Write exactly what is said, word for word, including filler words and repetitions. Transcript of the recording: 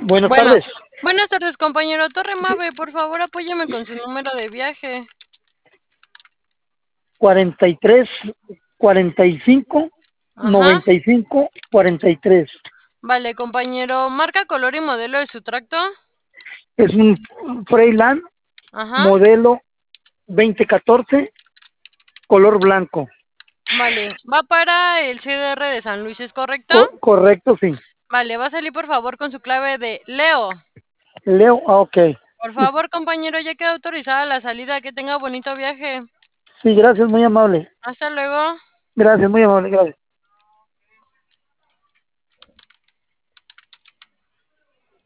Buenas Bueno, tardes. buenas tardes, compañero Torre Mave, por favor, apóyeme con su número de viaje. cuarenta y tres, cuarenta y cinco, Ajá. noventa y cinco, cuarenta y tres. Vale, compañero, marca, color y modelo de su tracto. Es un Freiland Ajá. modelo veinte catorce, color blanco. Vale, va para el C D R de San Luis, ¿es correcto? Co- correcto, sí. Vale, va a salir por favor con su clave de Leo. Leo, ah, ok. Por favor, compañero, ya queda autorizada la salida. Que tenga bonito viaje. Sí, gracias, muy amable. Hasta luego. Gracias, muy amable, gracias.